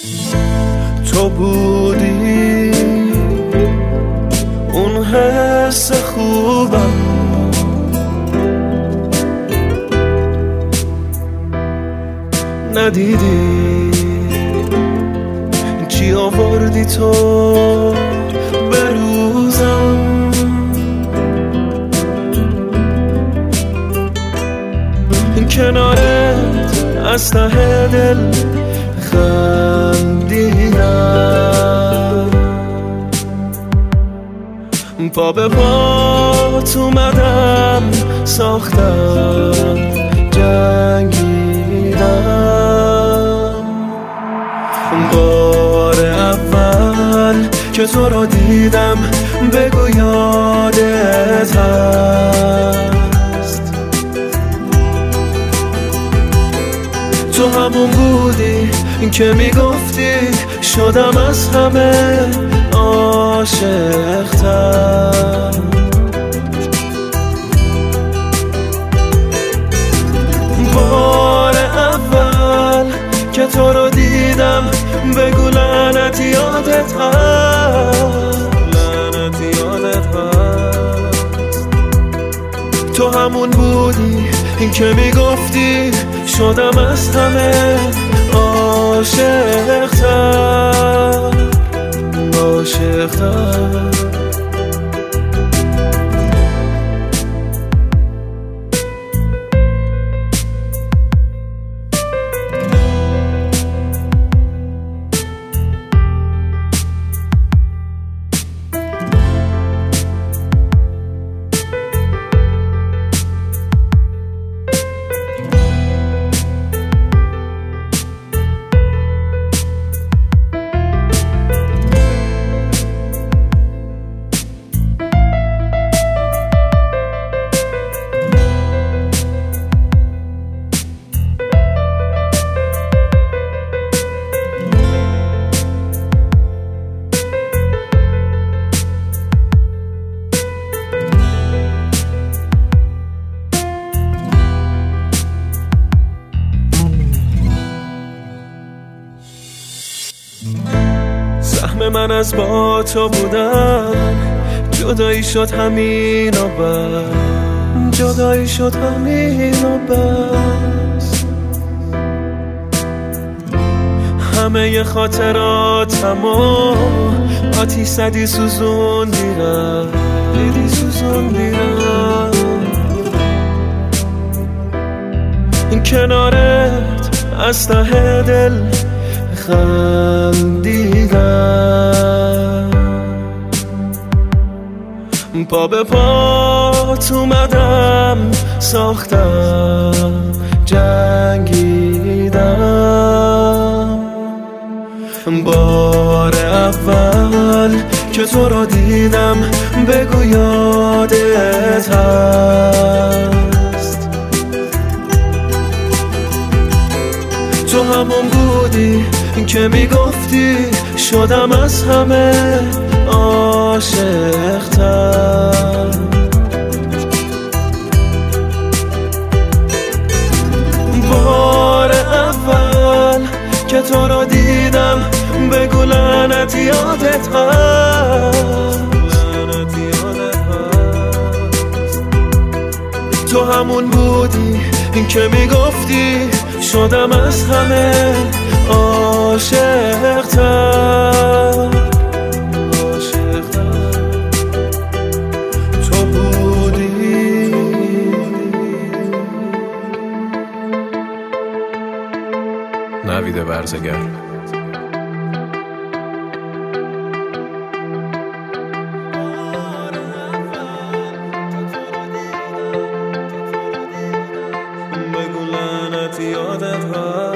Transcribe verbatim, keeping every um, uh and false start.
تو بودی اون حس خوبم، ندیدی چی آوردی تو به روزم. کنارت از ته دل خندیدم، پا به پات اومدم ساختم جنگیدم. بار اول که تو رو دیدم بگو یادت هست، تو همون بودی که میگفتی شدم از همه عاشق‌تر. بار اول که تو رو دیدم بگو لعنت یادت هست، لعنت یادت هست. تو همون بودی که میگفتی شدم از همه عاشق‌تر، عاشق‌تر. سهم من از با تو بودن جدایی شد همین و بس، جدایی شد همین و بس. همه خاطراتمو آتیش زدی سوزون دیرم، دیدی سوزون دیرم. کنارت از ته دل خندیدم، پا به پات اومدم ساختم جنگیدم. بار اول که تو رو دیدم بگو یادت هست، تو همون بودی که میگفتی شدم از همه عاشق‌تر. بار اول که تو رو دیدم بگو لعنت یادت هست، لعنت یادت هست. تو همون بودی که میگفتی شدم از همه عاشق‌تر، عاشق‌تر. تو بودی نوید برزگر. بگو لعنت یادت هست.